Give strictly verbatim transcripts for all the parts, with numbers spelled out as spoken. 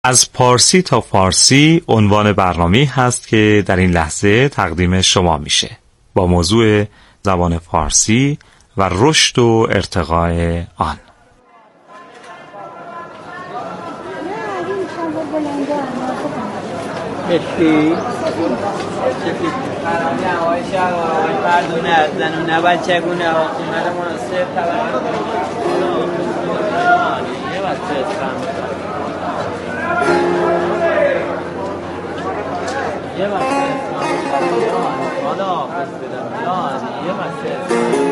از پارسی تا فارسی عنوان برنامه‌ای هست که در این لحظه تقدیم شما میشه با موضوع زبان فارسی و رشد و ارتقای آن. کشی فرانی هوای شهر هوای مردونه از زنونه بچگونه حاکمت مناسب طبقه یه بچه اسفم یه بچه اسفم حالا آفز بدم یه بچه اسفم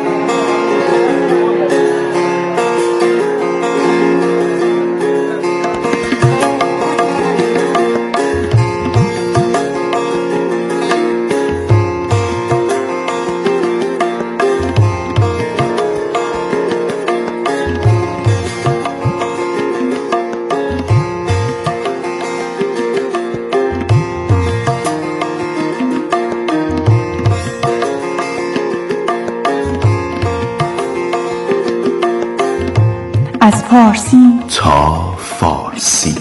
از پارسی تا فارسی.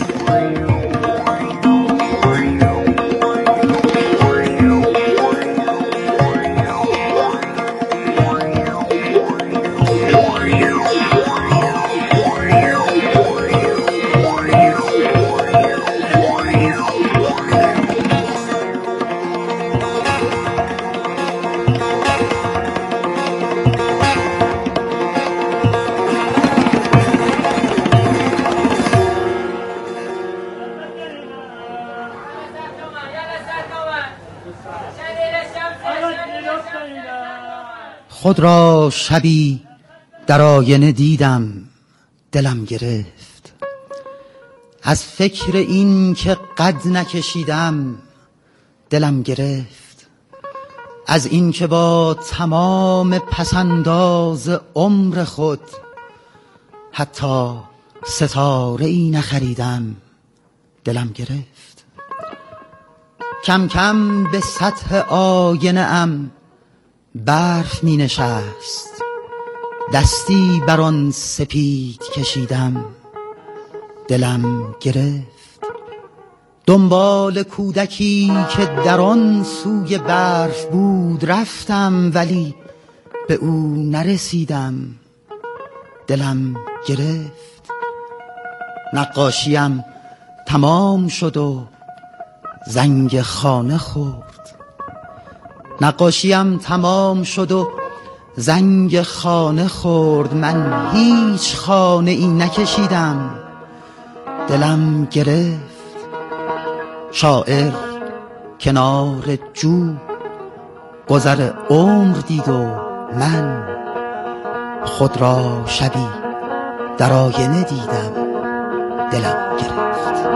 خود را شبی در آینه دیدم، دلم گرفت از فکر این که قد نکشیدم، دلم گرفت از این که با تمام پسنداز عمر خود حتی ستاره ای نخریدم، دلم گرفت. کم کم به سطح آینه ام برف می نشست، دستی بر آن سپید کشیدم، دلم گرفت. دنبال کودکی که در آن سوی برف بود رفتم، ولی به او نرسیدم، دلم گرفت. نقاشیم تمام شد و زنگ خانه خورد، نقاشیم تمام شد و زنگ خانه خورد، من هیچ خانه ای نکشیدم، دلم گرفت. شاعر کنار جو گذر عمر دید و من خود را شبی در آینه دیدم، دلم گرفت.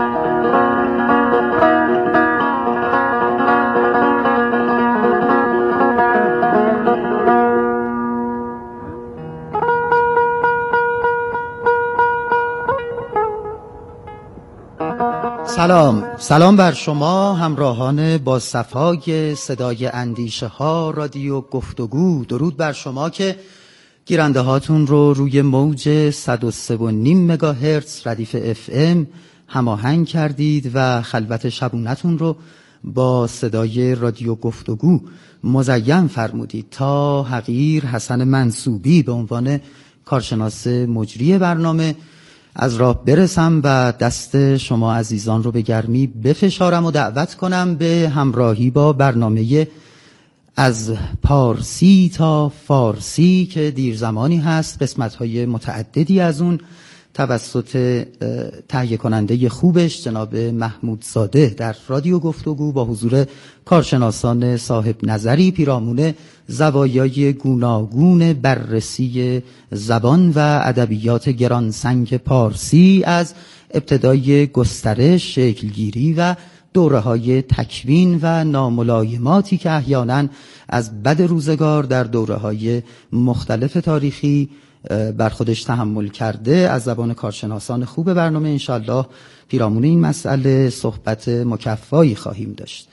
سلام سلام بر شما همراهان با صفای صدای اندیشه ها رادیو گفتگو. درود بر شما که گیرنده هاتون رو روی موج صد و سه و نیم مگاهرتز ردیف اف ام هماهنگ کردید و خلوت شبونتون رو با صدای رادیو گفتگو مزین فرمودید تا حقیر حسن منصوبی به عنوان کارشناس مجری برنامه از راه برسم و دست شما عزیزان رو به گرمی بفشارم و دعوت کنم به همراهی با برنامه از پارسی تا فارسی که دیر زمانی هست قسمت‌های متعددی از اون توسط تهیه کننده خوبش جناب محمود زاده در رادیو گفتگو با حضور کارشناسان صاحب نظری پیرامون زوایای گوناگون بررسی زبان و ادبیات گرانسنگ پارسی از ابتدای گسترش، شکلگیری و دوره‌های تکوین و ناملایماتی که احیالاً از بد روزگار در دوره‌های مختلف تاریخی بر خودش تحمل کرده. از زبان کارشناسان خوب برنامه انشالله پیرامون این مسئله صحبت مکفایی خواهیم داشت.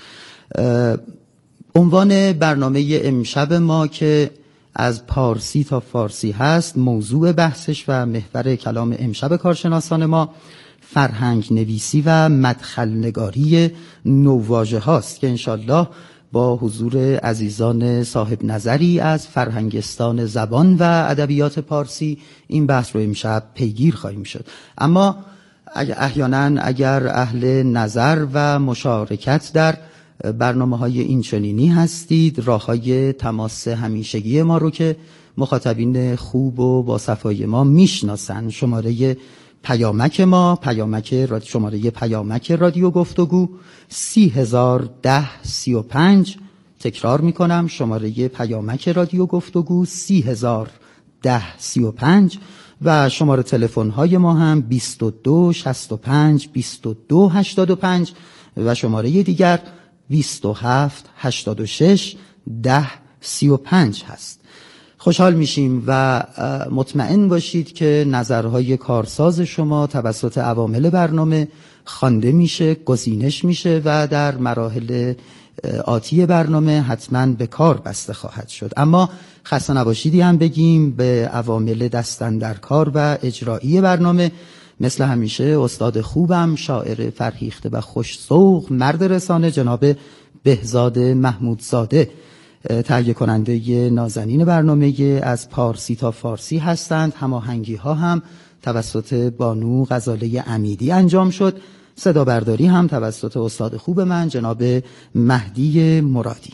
عنوان برنامه امشب ما که از پارسی تا فارسی هست، موضوع بحثش و محور کلام امشب کارشناسان ما فرهنگ نویسی و مدخل نگاری نوواژه هاست که انشالله با حضور عزیزان صاحب نظری از فرهنگستان زبان و ادبیات پارسی این بحث رو امشب پیگیر خواهیم شد. اما احیانا اگر اهل نظر و مشارکت در برنامه‌های اینچنینی هستید، راه‌های تماس همیشگی ما رو که مخاطبین خوب و با صفای ما میشناسن، شماره پیامک ما، پیامک راد... شماره پیامک رادیو گفتگو سی هزار ده سی و پنج، تکرار میکنم شماره پیامک رادیو گفتگو سی هزار ده سی و پنج و شماره تلفن های ما هم بیست و دو شصت و پنج بیست و دو هشتاد و پنج و شماره دیگر بیست و هفت هشتاد و شش ده سی و پنج هست. خوشحال میشیم و مطمئن باشید که نظرهای کارساز شما توسط عوامل برنامه خوانده میشه، گزینش میشه و در مراحل آتی برنامه حتما به کار بسته خواهد شد. اما خسته نباشیدی هم بگیم به عوامل دستن در کار و اجرایی برنامه. مثل همیشه استاد خوبم، شاعر فرهیخته و خوش‌ذوق، مرد رسانه، جناب بهزاد محمودزاده، تهیه کننده نازنین برنامه از پارسی تا فارسی هستند. هماهنگی ها هم توسط بانو غزاله امیدی انجام شد. صدا برداری هم توسط استاد خوب من جناب مهدی مرادی.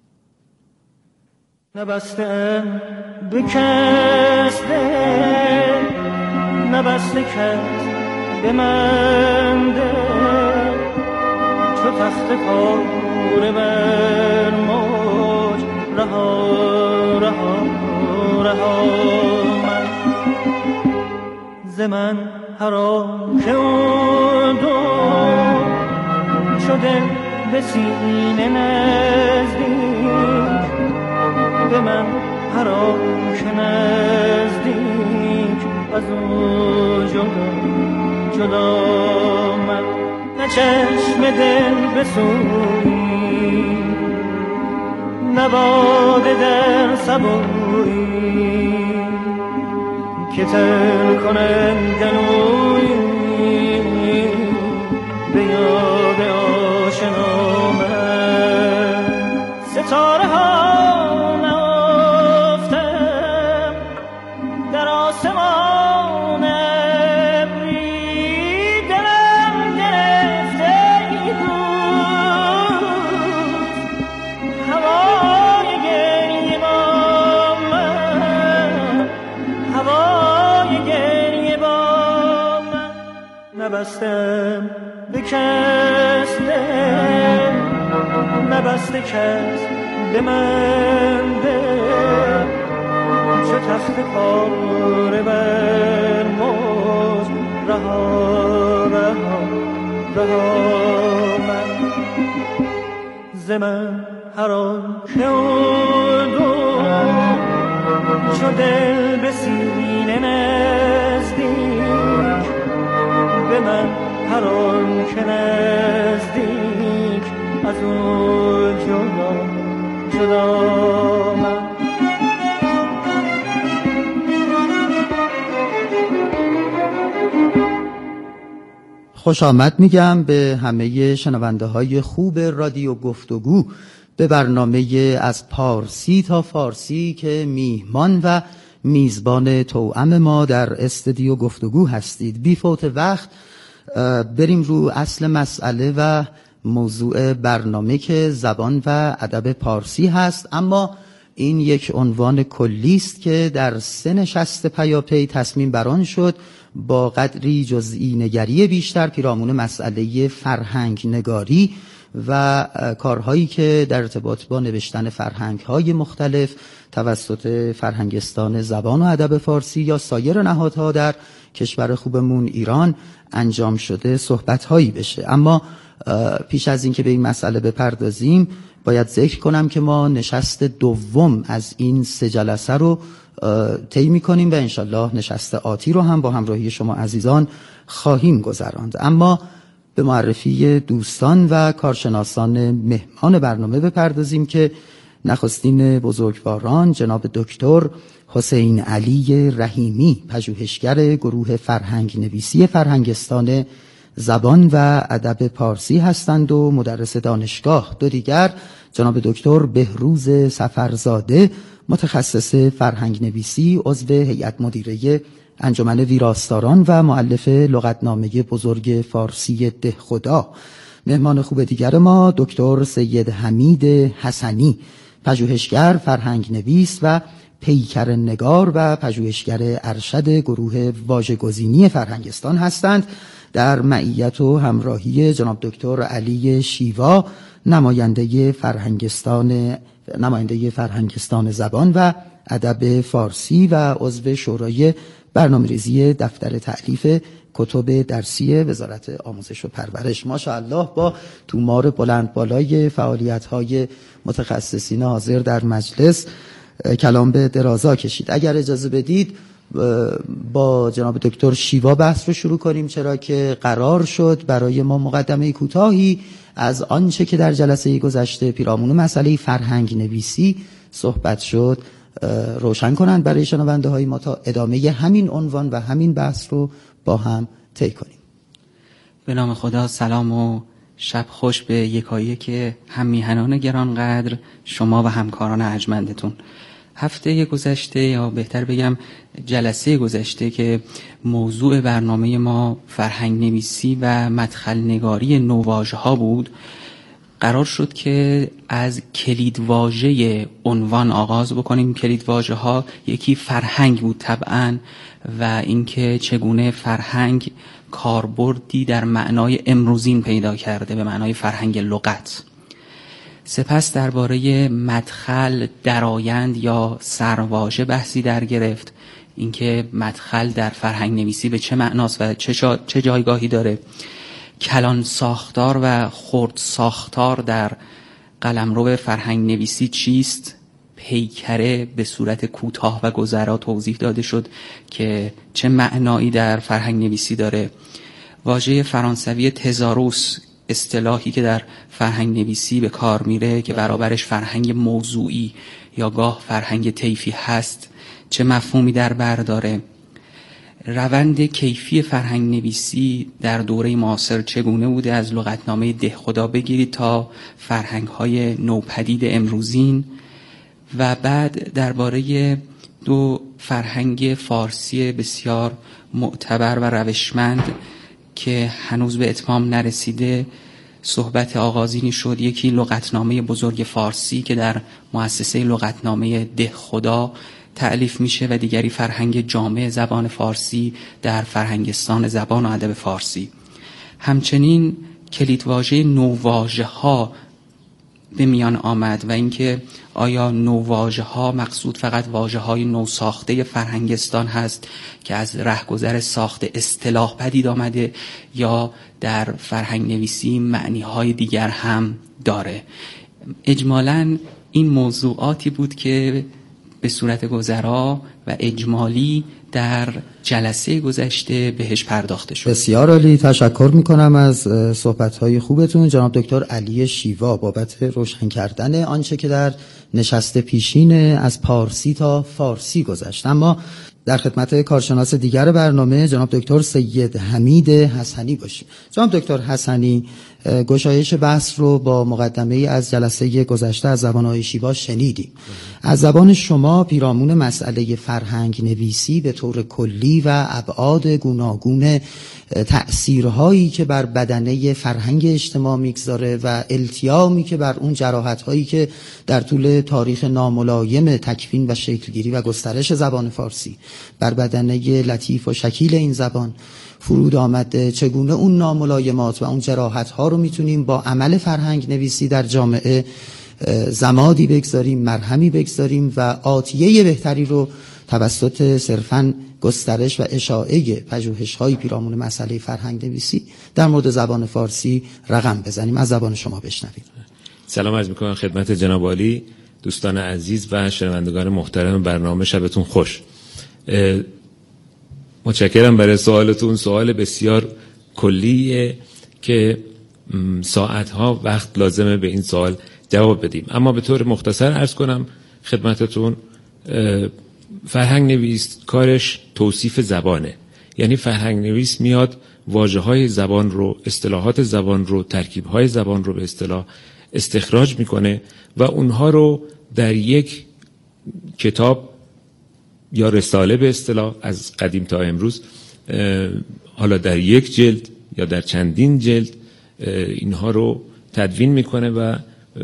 نبسته بکسته نبسته کس به من ده چو تخت پاره بر موج رها رها رها من ز من حرام که اون دو شده به سینه نزدیک به من حرام که نزدیک از او جدا جدا من نه چشم دل بسویی نه باده در سبویی که تر کنن گلویی به یاد آشنا من ستاره ها نافتم در آسمان ابری دلم گرفته بود هوای گریه با من هوای گریه با من نبستم بکستم نبسته کس به من ده چو تخت پاره بر موج رها رها رها من ز من حرام که اون دو چو دل به سینه نزدیک به من حرام که نزدیک از اون جدا جدا من خوش آمد میگم به همه شنونده های خوب رادیو گفتگو به برنامه از پارسی تا فارسی که میهمان و میزبان توأم ما در استودیو گفتگو هستید. بی فوت وقت بریم رو اصل مسئله و موضوع برنامه که زبان و ادب پارسی هست. اما این یک عنوان کلی است که در سه نشست پیاپی تصمیم بران شد با قدری جزئی نگری بیشتر پیرامون مسئله فرهنگ نگاری و کارهایی که در ارتباط با نوشتن فرهنگ‌های مختلف توسط فرهنگستان زبان و ادب فارسی یا سایر نهادها در کشور خوبمون ایران انجام شده صحبت‌هایی بشه. اما پیش از این که به این مسئله بپردازیم باید ذکر کنم که ما نشست دوم از این سه جلسه رو طی می‌کنیم و انشالله نشست آتی رو هم با همراهی شما عزیزان خواهیم گذراند. اما به معرفی دوستان و کارشناسان مهمان برنامه بپردازیم که نخستین بزرگواران جناب دکتر حسین علی رحیمی، پژوهشگر گروه فرهنگ نویسی فرهنگستان زبان و ادب پارسی هستند و مدرس دانشگاه. دو دیگر جناب دکتر بهروز سفرزاده، متخصص فرهنگ نویسی، عضو هیئت مدیره انجمن ویراستاران و مؤلف لغتنامه بزرگ فارسی دهخدا. مهمان خوب دیگر ما دکتر سید حمید حسنی، پژوهشگر، فرهنگ نویس و پیکر نگار و پژوهشگر ارشد گروه واژه‌گزینی فرهنگستان هستند، در معیت و همراهی جناب دکتر علی شیوا، نماینده فرهنگستان نماینده فرهنگستان زبان و ادب فارسی و عضو شورای برنامه‌ریزی دفتر تألیف کتب درسی وزارت آموزش و پرورش. ماشاءالله با تومار بلند بالای فعالیت‌های متخصصین حاضر در مجلس کلام به درازا کشید. اگر اجازه بدید با جناب دکتر شیوا بحث رو شروع کنیم، چرا که قرار شد برای ما مقدمه کوتاهی از آنچه که در جلسه گذشته پیرامون مسئله فرهنگ نویسی صحبت شد روشن کنند برای شنونده های ما، تا ادامه همین عنوان و همین بحث رو با هم طی کنیم. به نام خدا. سلام و شب خوش به یکایی که هم میهنان گرانقدر، شما و همکاران ارجمندتون. هفته گذشته، یا بهتر بگم جلسه گذشته، که موضوع برنامه ما فرهنگ نویسی و مدخل نگاری نوواژه ها بود، قرار شد که از کلیدواژه عنوان آغاز بکنیم. کلیدواژه ها یکی فرهنگ بود طبعاً، و اینکه چگونه فرهنگ کاربردی در معنای امروزین پیدا کرده، به معنای فرهنگ لغت. سپس درباره مدخل، درآیند یا سرواژه بحثی در گرفت، اینکه مدخل در فرهنگ نویسی به چه معناست و چه, جا چه جایگاهی داره. کلان ساختار و خرد ساختار در قلمرو فرهنگ نویسی چیست؟ پیکره به صورت کوتاه و گذرا توضیح داده شد که چه معنایی در فرهنگ نویسی داره. واژه فرانسوی تزاروس، اصطلاحی که در فرهنگ نویسی به کار میره که برابرش فرهنگ موضوعی یا گاه فرهنگ طیفی هست، چه مفهومی در بر داره. روند کیفی فرهنگ نویسی در دوره معاصر چگونه بوده، از لغتنامه دهخدا بگیرید تا فرهنگ‌های نوپدید امروزین، و بعد درباره دو فرهنگ فارسی بسیار معتبر و روشمند که هنوز به اتمام نرسیده صحبت آغازینی شد. یکی لغتنامه بزرگ فارسی که در مؤسسه لغتنامه دهخدا تألیف میشه، و دیگری فرهنگ جامع زبان فارسی در فرهنگستان زبان و ادب فارسی. همچنین کلیدواژه نوواژه ها به میان آمد، و اینکه آیا نوواژه ها مقصود فقط واژه های نو ساخته فرهنگستان هست که از رهگذر ساخت اصطلاح پدید آمده، یا در فرهنگ نویسی معنی های دیگر هم داره. اجمالاً این موضوعاتی بود که به صورت گذرا و اجمالی در جلسه گذشته بهش پرداخته شد. بسیار عالی، تشکر میکنم از صحبت‌های خوبتون جناب دکتر علی شیوا بابت روشن کردن آنچه که در نشست پیشین از پارسی تا فارسی گذشت. اما در خدمت کارشناس دیگر برنامه جناب دکتر سید حمید حسنی باشیم. جناب دکتر حسنی، گشایش بحث رو با مقدمه از جلسه گذشته از زبان آقای شیوا شنیدیم. از زبان شما پیرامون مسئله فرهنگ نویسی به طور کلی و ابعاد گوناگون تأثیرهایی که بر بدنه فرهنگ اجتماع میگذاره و التیامی که بر اون جراحت‌هایی که در طول تاریخ ناملایم تکوین و شکلگیری و گسترش زبان فارسی بر بدنه لطیف و شکیل این زبان فرود آمده، چگونه اون ناملایمات و اون جراحت‌ها رو میتونیم با عمل فرهنگ نویسی در جامعه زمادی بگذاریم، مرهمی بگذاریم و آتیه بهتری رو توسط صرفاً گسترش و اشاعه پژوهش‌های پیرامون مسئله فرهنگ نویسی در مورد زبان فارسی رقم بزنیم. از زبان شما بشنویم. سلام عرض می‌کنم خدمت جناب عالی، دوستان عزیز و شنوندگان محترم برنامه. شبتون خوش. متشکرم برای سوالتون. سوال بسیار کلیه که ساعتها وقت لازمه به این سوال جواب بدیم. اما به طور مختصر عرض کنم خدمتتون، فرهنگ نویس کارش توصیف زبانه. یعنی فرهنگ نویس میاد واژه‌های زبان رو، اصطلاحات زبان رو، ترکیب‌های زبان رو به اصطلاح استخراج میکنه و اونها رو در یک کتاب یا رساله به اصطلاح از قدیم تا امروز، حالا در یک جلد یا در چندین جلد، اینها رو تدوین میکنه و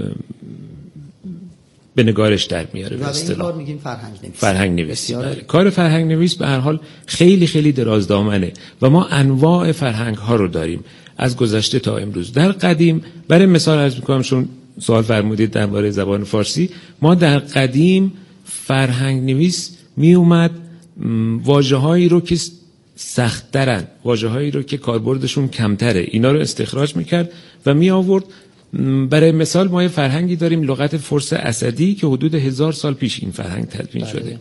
به نگارش در میاره به اصطلاح. کار میگیم فرهنگ نویس. فرهنگ نویس. کار فرهنگ نویس به هر حال خیلی خیلی درازدامنه و ما انواع فرهنگ ها رو داریم از گذشته تا امروز. در قدیم، برای مثال عرض میکنم چون سوال فرمودید درباره زبان فارسی، ما در قدیم فرهنگ نویس می اومد واژه‌هایی رو که سخت‌ترن، واژه‌هایی رو که کاربردشون کمتره، اینا رو استخراج میکرد و می آورد. برای مثال ما یه فرهنگی داریم، لغت فارس اسدی، که حدود هزار سال پیش این فرهنگ تدوین شده.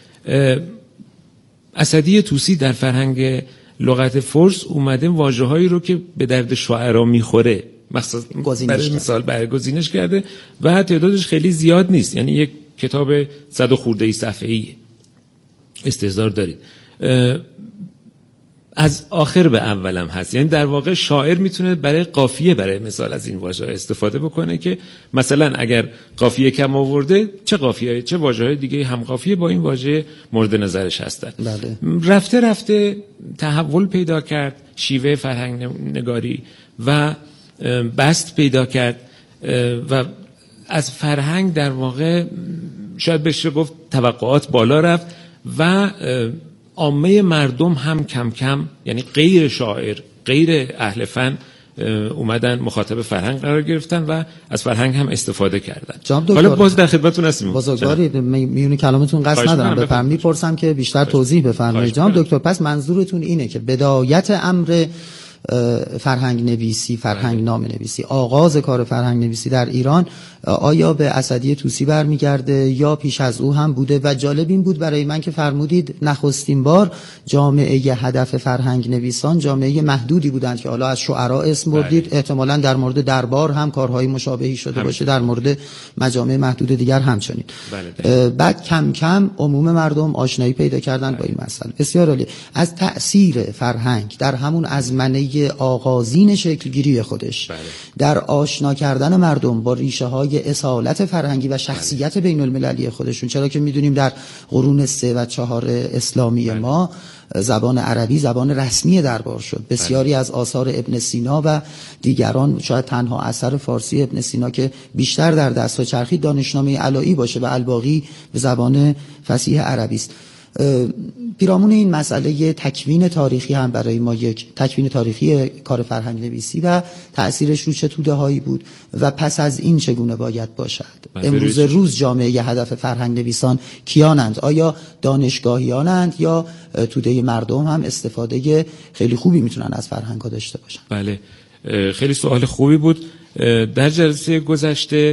اسدی طوسی در فرهنگ لغت فارس اومده واژه‌هایی رو که به درد شاعرها میخوره مثلا برای مثال برگزینش کرده و تعدادش خیلی زیاد نیست، یعنی یک کتاب صد و خورده ای صفحه‌ای. استحضار دارید. از آخر به اولم هست، یعنی در واقع شاعر میتونه برای قافیه برای مثال از این واژه استفاده بکنه که مثلا اگر قافیه کم آورده چه قافیه چه واژه‌های دیگه هم قافیه با این واژه مورد نظرش هستن. بله. رفته رفته تحول پیدا کرد شیوه فرهنگ نگاری و بست پیدا کرد و از فرهنگ در واقع شاید بشه گفت توقعات بالا رفت و عامه مردم هم کم کم، یعنی غیر شاعر غیر اهل فن، اومدن مخاطب فرهنگ قرار گرفتن و از فرهنگ هم استفاده کردن. حالا باز در خدمتتون هستیم. بزرگوارید، میون کلامتون قصد ندارم بفرمایید، میپرسم که بیشتر توضیح بفرمایید. جناب دکتر، پس منظورتون اینه که بدایت امر فرهنگ نویسی، فرهنگ نام نویسی، آغاز کار فرهنگ نویسی در ایران آیا به اسدی طوسی برمیگرده یا پیش از او هم بوده؟ و جالب این بود برای من که فرمودید نخستین بار جامعه هدف فرهنگ نویسان جامعه محدودی بودند که حالا از شعرا اسم بردید، احتمالاً در مورد دربار هم کارهای مشابهی شده باشه، در مورد مجامع محدود دیگر همچنین. بعد کم کم عموم مردم آشنایی پیدا کردن با این مسئله. بسیار عالی. از تأثیر فرهنگ در همون ازمنه آغازین شکلگیری خودش بله. در آشنا کردن مردم با ریشه های اصالت فرهنگی و شخصیت بله. بین المللی خودشون، چرا که میدونیم در قرون سه و چهار اسلامی بله. ما زبان عربی زبان رسمی دربار شد. بسیاری بله. از آثار ابن سینا و دیگران، شاید تنها اثر فارسی ابن سینا که بیشتر در دست چرخید دانشنامه علایی باشه و الباقی به زبان فصیح عربی است. پیرامون این مسئله تکوین تاریخی هم برای ما یک تکوین تاریخی کار فرهنگ نویسی و تأثیرش رو چه توده هایی بود و پس از این چگونه باید باشد؟ امروز روز جامعه هدف فرهنگ نویسان کیانند؟ آیا دانشگاهیانند یا توده مردم هم استفاده خیلی خوبی میتونن از فرهنگ ها داشته باشن؟ بله، خیلی سوال خوبی بود. در جلسه گذشته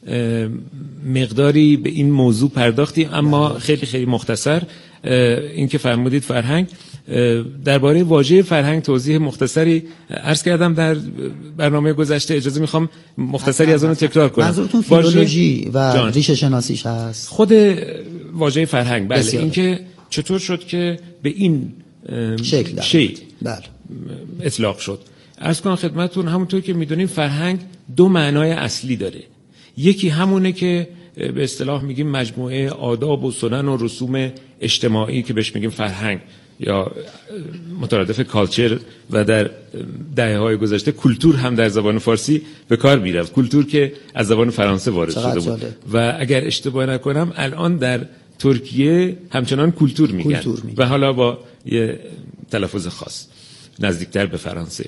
مقداری به این موضوع پرداختیم، اما خیلی خیلی مختصر. این که فرمودید فرهنگ، درباره واژه فرهنگ توضیح مختصری عرض کردم در برنامه گذشته. اجازه میخوام مختصری از اون تکرار کنم. منظورتون فیلولوژی و ریشه شناسیش هست؟ خود واژه فرهنگ، بله، این که چطور شد که به این شکل, شکل بله. اطلاق شد. عرض کنم خدمتتون، همونطور که میدونیم فرهنگ دو معنای اصلی داره. یکی همونه که به اصطلاح میگیم مجموعه آداب و سنن و رسوم اجتماعی که بهش میگیم فرهنگ یا مترادف کالچر، و در دهه‌های گذشته کولتور هم در زبان فارسی به کار میرفت. کولتور که از زبان فرانسه وارد شده بود و اگر اشتباه نکنم الان در ترکیه همچنان کولتور میگن, کولتور میگن. و حالا با یه تلفظ خاص نزدیکتر به فرانسه.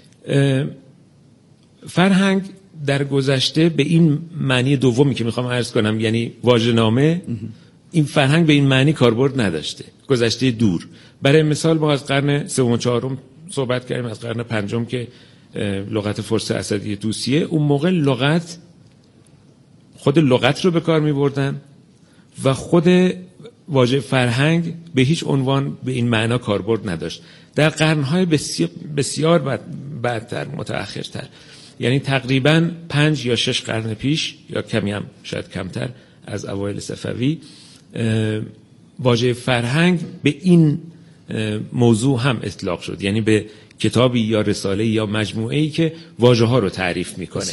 فرهنگ در گذشته به این معنی دومی که میخوام عرض کنم، یعنی واژه‌نامه، این فرهنگ به این معنی کاربرد نداشته. گذشته دور، برای مثال ما از قرن سوم و چهارم صحبت کردیم، از قرن پنجم که لغت فارس اسدی طوسیه، اون موقع لغت خود لغت رو به کار می‌بردن و خود واژه فرهنگ به هیچ عنوان به این معنا کاربرد نداشت. در قرن‌های بسیار, بسیار بعد بعدتر متأخرتر یعنی تقریباً پنج یا شش قرن پیش یا کمی هم شاید کمتر از اوایل صفوی واژه فرهنگ به این موضوع هم اطلاق شد، یعنی به کتابی یا رساله یا مجموعه‌ای که واژه ها رو تعریف میکنه.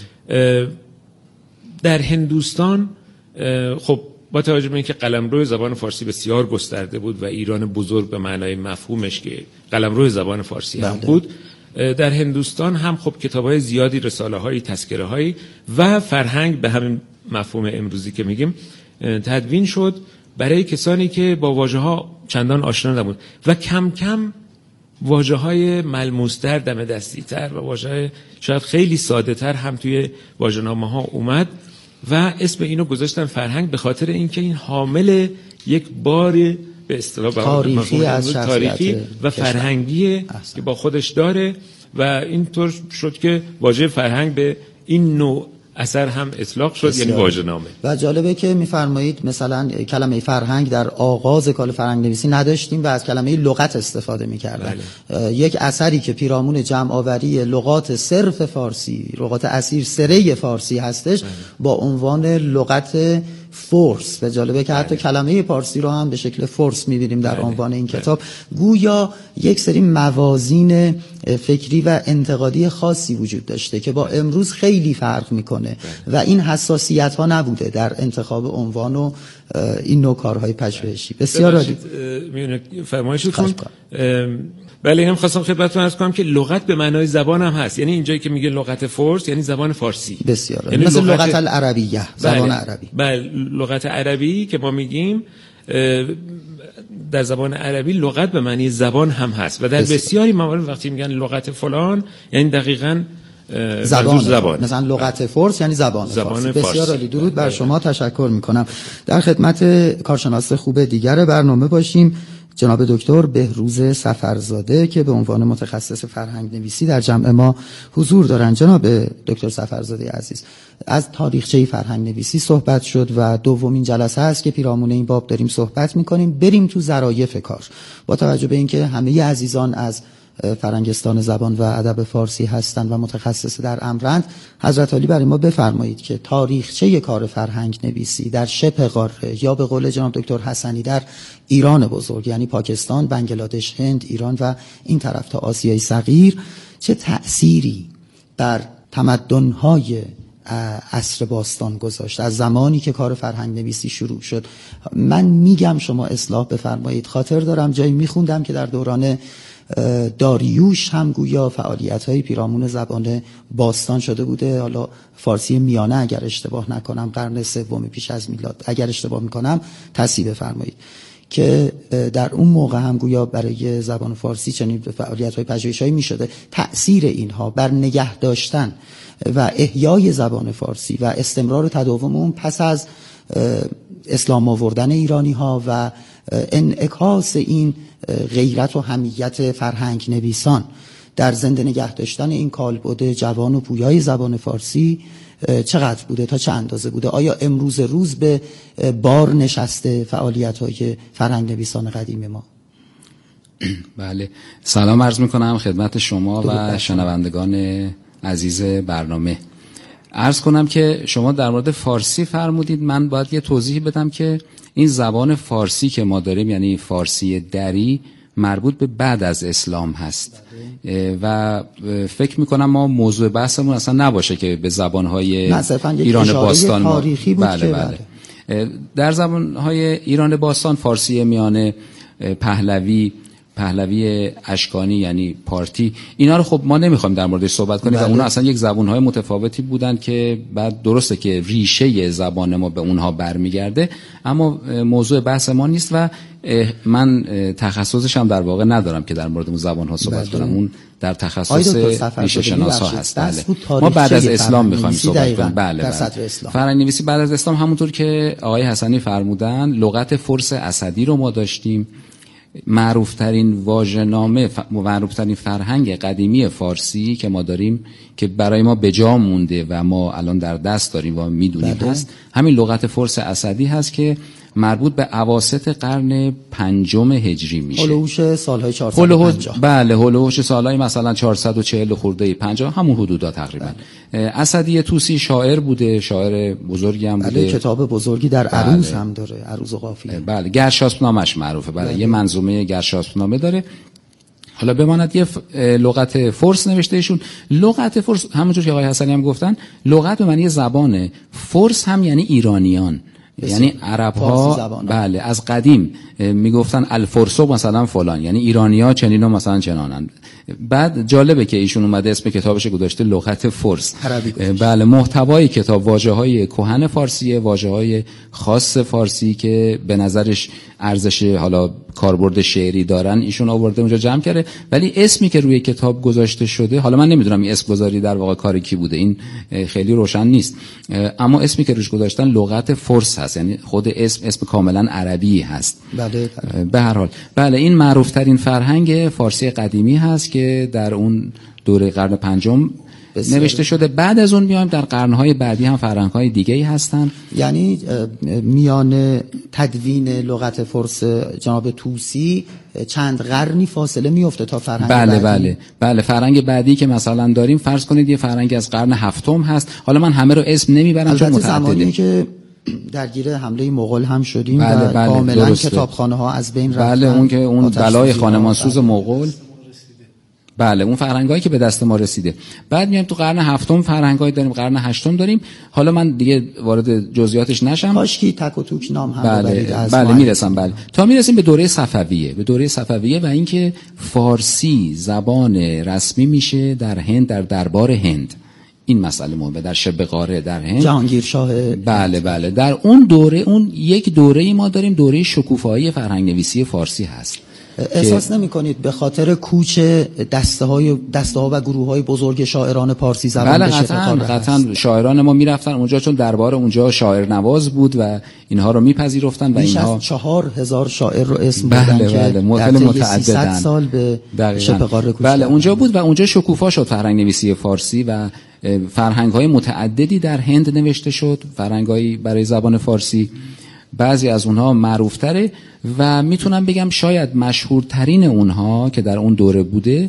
در هندوستان خب با توجه به اینکه قلمرو زبان فارسی بسیار گسترده بود و ایران بزرگ به معنای مفهومش که قلمرو زبان فارسی هم بود، در هندوستان هم خب کتاب‌های زیادی، رساله‌هایی، تذکره‌هایی و فرهنگ به همین مفهوم امروزی که میگیم تدوین شد برای کسانی که با واژه‌ها چندان آشنا نبود و کم کم واژه‌های ملموس‌تر، دم دستی‌تر و واژه‌های شاید خیلی ساده‌تر هم توی واژه‌نامه‌ها اومد و اسم اینو گذاشتن فرهنگ به خاطر اینکه این حامل یک بار به اصطلاح تاریخی از تاریخی و فرهنگی که با خودش داره و اینطور شد که واژه فرهنگ به این نوع اثر هم اطلاق شد، یعنی واژه‌نامه. و جالبه که میفرمایید مثلا کلمه فرهنگ در آغاز کار فرهنگ نویسی نداشتیم و از کلمه لغت استفاده می‌کردیم. یک اثری که پیرامون جمع آوری لغات صرف فارسی، لغات اسیر سره فارسی هستش، بله. با عنوان لغت فورس و جالبه که بله. حتی کلمه پارسی رو هم به شکل فورس می‌بینیم در بله. عنوان این کتاب. بله. گویا یک سری موازین فکری و انتقادی خاصی وجود داشته که با امروز خیلی فرق میکنه بله. و این حساسیت ها نبوده در انتخاب عنوان و این نوع کارهای پژوهشی. بسیار عالی. میونه فرمایشتون. بله، اینم خواستم خدمتتون عرض کنم که لغت به معنای زبان هم هست، یعنی اینجایی که میگه لغت فارس یعنی زبان فارسی. بسیار یعنی مثل لغت, لغت العربیه، زبان بله. عربی. بله، لغت عربی که ما میگیم در زبان عربی لغت به معنی زبان هم هست و در بسیار. بسیاری موارد وقتی میگن لغت فلان یعنی دقیقاً زبان, زبان. مثلا لغت فارس یعنی زبان, زبان فارسی. فارسی. بسیار عالی، درود بر شما، تشکر میکنم. در خدمت کارشناس خوب دیگر برنامه باشیم، جناب دکتر بهروز سفرزاده که به عنوان متخصص فرهنگ نویسی در جمع ما حضور دارند. جناب دکتر سفرزاده عزیز، از تاریخچه فرهنگ نویسی صحبت شد و دومین جلسه است که پیرامون این باب داریم صحبت میکنیم. بریم تو ظرایف کار. با توجه به اینکه همه عزیزان از فرنگستان زبان و ادب فارسی هستند و متخصص در امرند، حضرت عالی برای ما بفرمایید که تاریخچه کار فرهنگ نویسی در شبه قاره یا به قول جناب دکتر حسنی در ایران بزرگ، یعنی پاکستان، بنگلادش، هند، ایران و این طرف تا آسیای صغیر، چه تأثیری بر تمدن‌های عصر باستان گذاشت از زمانی که کار فرهنگ نویسی شروع شد. من میگم شما اصلاح بفرمایید. خاطر دارم جایی میخوندم که در دوران داریوش هم گویا فعالیت‌های پیرامون زبان باستان شده بوده، حالا فارسی میانه اگر اشتباه نکنم، قرن سوم پیش از میلاد، اگر اشتباه میکنم تصحیح بفرمایید، که در اون موقع هم گویا برای زبان فارسی چنین فعالیت‌های پژوهشی می‌شده. تأثیر اینها بر نگه داشتن و احیای زبان فارسی و استمرار تداوم اون پس از اسلام آوردن ایرانی‌ها و انعکاس این غیرت و حمیت فرهنگ نویسان در زنده نگه داشتن این کالبد جوان و پویای زبان فارسی چقدر بوده، تا چه اندازه بوده؟ آیا امروز روز به بار نشسته فعالیت‌های فرهنگ نویسان قدیم ما؟ بله، سلام عرض می‌کنم خدمت شما و شنوندگان عزیز برنامه. عرض کنم که شما در مورد فارسی فرمودید، من باید یه توضیح بدم که این زبان فارسی که ما داریم، یعنی فارسی دری، مربوط به بعد از اسلام هست و فکر میکنم ما موضوع بحثمون اصلا نباشه که به زبانهای ایران باستان ما... تاریخی بود بله بله. بله. در زبانهای ایران باستان فارسی میانه، پهلوی پهلوی اشکانی یعنی پارتی، اینا رو خب ما نمیخوایم در موردش صحبت کنیم بله. و اونا اصلا یک زبانهای متفاوتی بودن که بعد درسته که ریشه زبان ما به اونها برمیگرده، اما موضوع بحث ما نیست و من تخصصش هم در واقع ندارم که در مورد اون زبانها صحبت بله. کنم. اون در تخصص ریشه شناسا هست. بله. ما بعد از اسلام میخوایم صحبت کنیم. بله بله. فرهنگ نویسی بعد از اسلام همونطور که آقای حسنی فرمودن، لغت فرس اسدی رو ما داشتیم. معروفترین واژه‌نامه، معروفترین فرهنگ قدیمی فارسی که ما داریم که برای ما به جا مونده و ما الان در دست داریم و میدونیم هست، همین لغت فرس اسدی هست که مربوط به اواسط قرن پنجم هجری میشه. هولوش سالهای چهارصد و پنجاه. بله، هولوش سالهای مثلا چهارصد و چهل خورده پنجاه، همون حدودا تقریبا. اسدی طوسی شاعر بوده، شاعر بزرگی هم بوده. بله، کتاب بزرگی در عروض بله. هم داره، عروض و قافیه. بله، گرشاسب‌نامه‌اش معروفه. بله. بله، یه منظومه گرشاسب‌نامه داره. حالا بماند یه لغت فرس نوشته ایشون. لغت فرس همونجور که آقای حسنی هم گفتن، لغت به معنی زبانه. فرس هم یعنی ایرانیان، یعنی عرب ها. بله، از قدیم میگفتن الفرسو مثلا فلان، یعنی ایرانی‌ها چنین و مثلا چنانن. بعد جالبه که ایشون اومده اسم کتابش گذاشته لغت فرس. بله، محتوای کتاب واژه‌های کهن فارسیه، واژه‌های خاص فارسی که به نظرش ارزش حالا کاربرد شعری دارن ایشون آورده اونجا جمع کرده. ولی اسمی که روی کتاب گذاشته شده، حالا من نمیدونم این اسم گذاری در واقع کار کی بوده، این خیلی روشن نیست، اما اسمی که روش گذاشتن لغت فرس هست، یعنی خود اسم اسم کاملا عربی هست. بله. به هر حال بله، این معروف ترین فرهنگ فارسی قدیمی هست که در اون دوره قرن پنجم بسیار نوشته شده. بعد از اون میایم در قرنهای بعدی هم فرهنگ‌های دیگه‌ای هستن. یعنی میان تدوین لغت فرس جناب طوسی چند قرنی فاصله میفته تا فرهنگ بله بعدی. بله بله فرهنگ بعدی که مثلا داریم فرض کنید یه فرهنگ از قرن هفتم هست. حالا من همه رو اسم نمیبرم چون متعدده. زمانی که درگیر حمله مغول هم شدیم بله و بله کاملا کتابخانه ها از بین رفتن. بله، اون که اون بلای خانمانسوز مغول. بله، اون فرهنگایی که به دست ما رسیده. بعد میایم تو قرن هفتم فرهنگایی داریم، قرن هشتم داریم. حالا من دیگه وارد جزئیاتش نشم. کاشکی تک و توک نام هم بله بله میرسم. بله، تا میرسیم به دوره صفویه، به دوره صفویه و اینکه فارسی زبان رسمی میشه در هند، در دربار هند. این مسئله مهمه، در شبه قاره در هند. جهانگیر شاه. بله بله در اون دوره، اون یک دوره ما داریم، دوره شکوفایی فرهنگ نویسی فارسی هست. احساس نمی کنید به خاطر کوچ دسته های دسته ها و گروه های بزرگ شاعران پارسی زبان بله به قطعاً قطعاً شاعران ما میرفتن اونجا، چون دربار اونجا شاعر نواز بود و اینها رو میپذیرفتن و بیش اینها از چهار هزار شاعر رو اسم بله بردن بله که در متعددن سیصد سال به شبه قاره کوچ بله اونجا بود و اونجا شکوفا شد فرهنگ نویسی فارسی و فرهنگ‌های متعددی در هند نوشته شد، فرهنگ‌هایی برای زبان فارسی. بعضی از اونها معروفتره و میتونم بگم شاید مشهورترین اونها که در اون دوره بوده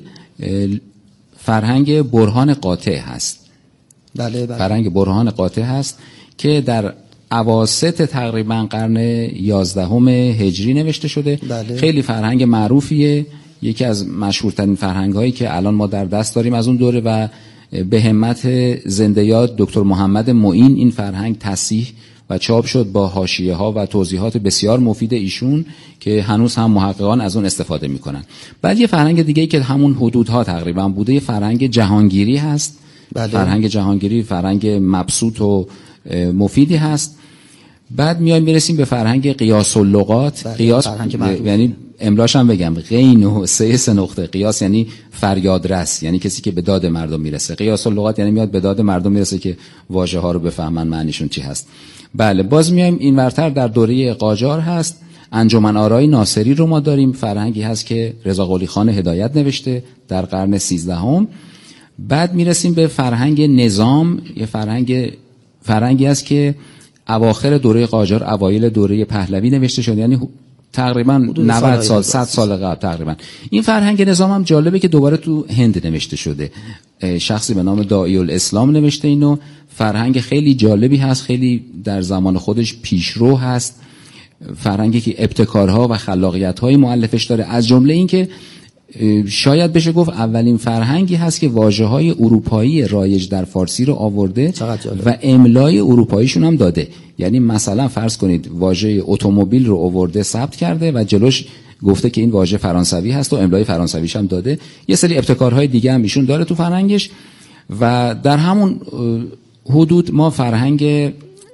فرهنگ برهان قاطع هست. بله بله. فرهنگ برهان قاطع هست که در اواسط تقریبا قرن یازدهم هجری نوشته شده. بله. خیلی فرهنگ معروفیه، یکی از مشهورترین فرهنگ‌هایی که الان ما در دست داریم از اون دوره و به همت زنده یاد دکتر محمد معین این فرهنگ تصحیح و چاپ شد با حاشیه ها و توضیحات بسیار مفید ایشون که هنوز هم محققان از اون استفاده میکنن. بعد یه فرهنگ دیگه‌ای که همون حدودها تقریبا بوده، یه فرهنگ جهانگیری هست. بله. فرهنگ جهانگیری فرهنگ مبسوط و مفیدی هست. بعد میایم میرسیم به فرهنگ قیاس اللغات. بله. قیاس یعنی املاش هم بگم غین و سه سه نقطه. قیاس یعنی فریادرس، یعنی کسی که به داد مردم میرسه. قیاس اللغات یعنی میاد به داد مردم میرسه که واژه ها رو بفهمن معنیشون چی هست. بله، باز میایم این ورتر در دوره قاجار هست. انجمن آرای ناصری رو ما داریم، فرهنگی هست که رضا قلی خان هدایت نوشته در قرن سیزدهم. بعد میرسیم به فرهنگ نظام، یه فرهنگ فرهنگی هست که اواخر دوره قاجار اوایل دوره پهلوی نوشته شده، یعنی تقریبا نود سال صد سال قبل تقریبا. این فرهنگ نظام هم جالبه که دوباره تو هند نوشته شده، شخصی به نام داعی الاسلام نوشته اینو. فرهنگ خیلی جالبی هست، خیلی در زمان خودش پیشرو هست، فرهنگی که ابتکارها و خلاقیت‌های مؤلفش داره. از جمله این که شاید بشه گفت اولین فرهنگی هست که واژه‌های اروپایی رایج در فارسی رو آورده و املای اروپاییشون هم داده. یعنی مثلا فرض کنید واژه اتومبیل رو آورده ثبت کرده و جلوش گفته که این واژه فرانسوی هست و املای فرانسویش هم داده. یه سری ابتکارهای دیگه هم ایشون داره تو فرهنگش. و در همون حدود ما فرهنگ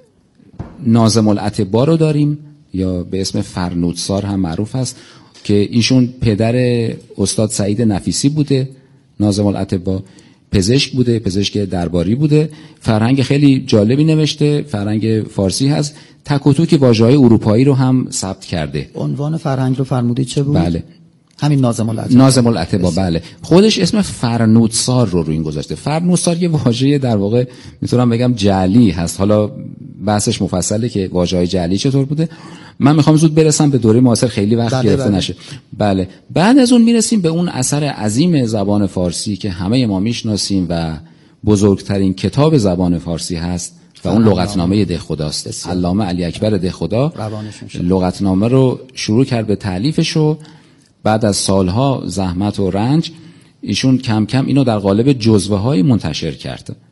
ناظم الاطباء رو داریم یا به اسم فرنودسار هم معروف است که ایشون پدر استاد سعید نفیسی بوده. ناظم الاطباء پزشک بوده، پزشک درباری بوده. فرهنگ خیلی جالبی نوشته، فرهنگ فارسی هست. تک و توک واژه‌های اروپایی رو هم ثبت کرده. عنوان فرهنگ رو فرمودید چه بود؟ بله همین ناظم الاطباء. ناظم الاطباء بله. خودش اسم فرنودسار رو روی این گذاشته. فرنودسار یه واژه در واقع میتونم بگم جعلی هست. حالا بحثش مفصله که واژه‌های جعلی چطور بوده. من میخوام زود برسم به دوره معاصر، خیلی وقت بله گرفته بله. نشه. بله. بعد از اون میرسیم به اون اثر عظیم زبان فارسی که همه ما میشناسیم و بزرگترین کتاب زبان فارسی هست و اون لغتنامه دهخداست. علامه علی اکبر دهخدا لغتنامه رو شروع کرد به تألیفش و بعد از سالها زحمت و رنج ایشون کم کم اینو در قالب جزوه های منتشر کرد.